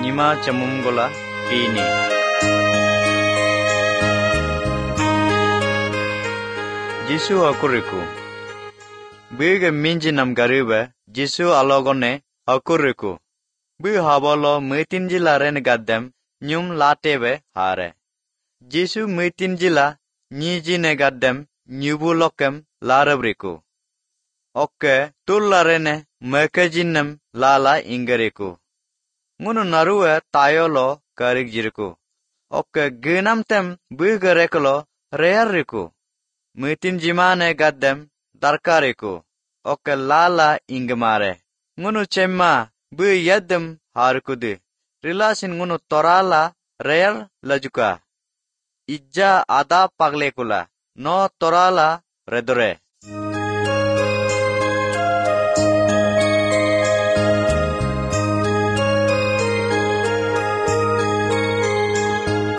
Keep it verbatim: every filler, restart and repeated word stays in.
nima chamum gola ini. Jisu akuriku. Bige minji nam garibe Jisu alogone akuriku. Bi habolo metinji laren gaddem nyum latebe hare. Jisu metinji la nyiji ne gaddem nyubulokem larabriku. Okke tullarene mekajinnem lala ingeriku. Ngunu naruwe tayolo karigjiriku. Okke ginamtem bigereklo reyariku. Metin jimane gaddem darkariku. Okke lala ingmare. Ngunu cemma bi yaddem harkudi. Rilasin ngunu torala reyar lajuka. Ijja ada paglekula. No torala redore.